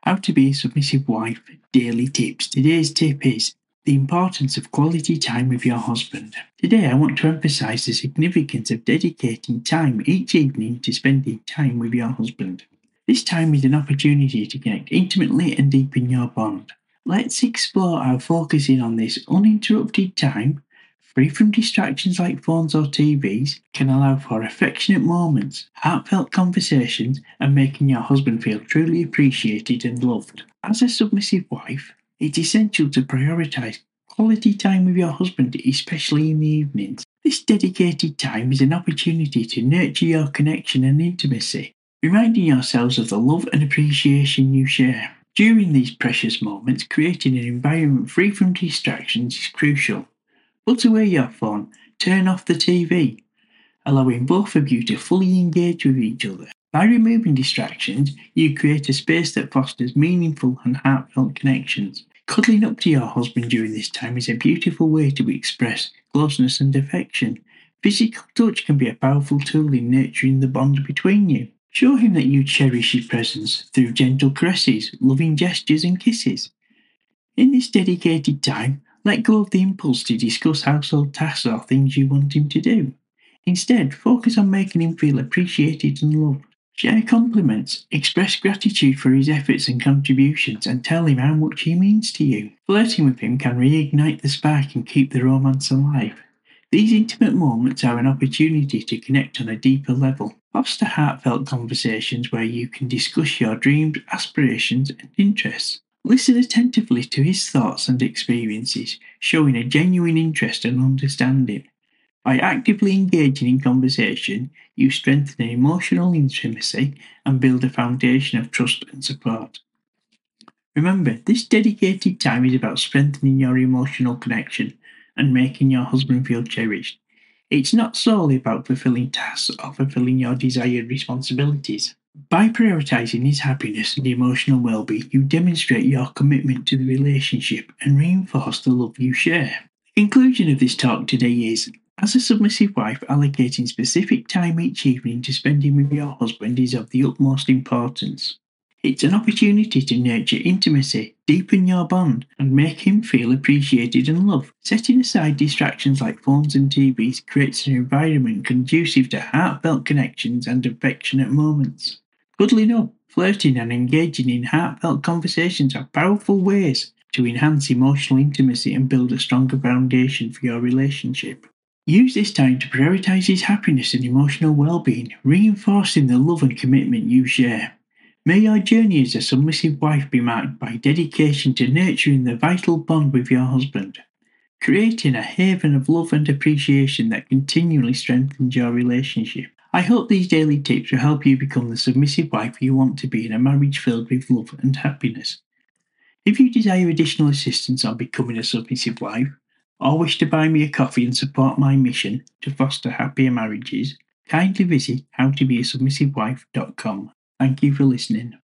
How to be a submissive wife, daily tips. Today's tip is the importance of quality time with your husband. Today I want to emphasise the significance of dedicating time each evening to spending time with your husband. This time is an opportunity to connect intimately and deepen your bond. Let's explore how focusing on this uninterrupted time, free from distractions like phones or TVs, can allow for affectionate moments, heartfelt conversations, and making your husband feel truly appreciated and loved. As a submissive wife, it's essential to prioritise quality time with your husband, especially in the evenings. This dedicated time is an opportunity to nurture your connection and intimacy, reminding yourselves of the love and appreciation you share. During these precious moments, creating an environment free from distractions is crucial. Put away your phone, turn off the TV, allowing both of you to fully engage with each other. By removing distractions, you create a space that fosters meaningful and heartfelt connections. Cuddling up to your husband during this time is a beautiful way to express closeness and affection. Physical touch can be a powerful tool in nurturing the bond between you. Show him that you cherish his presence through gentle caresses, loving gestures, and kisses. In this dedicated time, let go of the impulse to discuss household tasks or things you want him to do. Instead, focus on making him feel appreciated and loved. Share compliments, express gratitude for his efforts and contributions, and tell him how much he means to you. Flirting with him can reignite the spark and keep the romance alive. These intimate moments are an opportunity to connect on a deeper level. Foster heartfelt conversations where you can discuss your dreams, aspirations, and interests. Listen attentively to his thoughts and experiences, showing a genuine interest and understanding. By actively engaging in conversation, you strengthen emotional intimacy and build a foundation of trust and support. Remember, this dedicated time is about strengthening your emotional connection and making your husband feel cherished. It's not solely about fulfilling tasks or fulfilling your desired responsibilities. By prioritizing his happiness and emotional well-being, you demonstrate your commitment to the relationship and reinforce the love you share. The conclusion of this talk today is, as a submissive wife, allocating specific time each evening to spending with your husband is of the utmost importance. It's an opportunity to nurture intimacy, deepen your bond, and make him feel appreciated and loved. Setting aside distractions like phones and TVs creates an environment conducive to heartfelt connections and affectionate moments. Cuddling up, flirting, and engaging in heartfelt conversations are powerful ways to enhance emotional intimacy and build a stronger foundation for your relationship. Use this time to prioritize his happiness and emotional well-being, reinforcing the love and commitment you share. May your journey as a submissive wife be marked by dedication to nurturing the vital bond with your husband, creating a haven of love and appreciation that continually strengthens your relationship. I hope these daily tips will help you become the submissive wife you want to be in a marriage filled with love and happiness. If you desire additional assistance on becoming a submissive wife, or wish to buy me a coffee and support my mission to foster happier marriages, kindly visit howtobeasubmissivewife.com. Thank you for listening.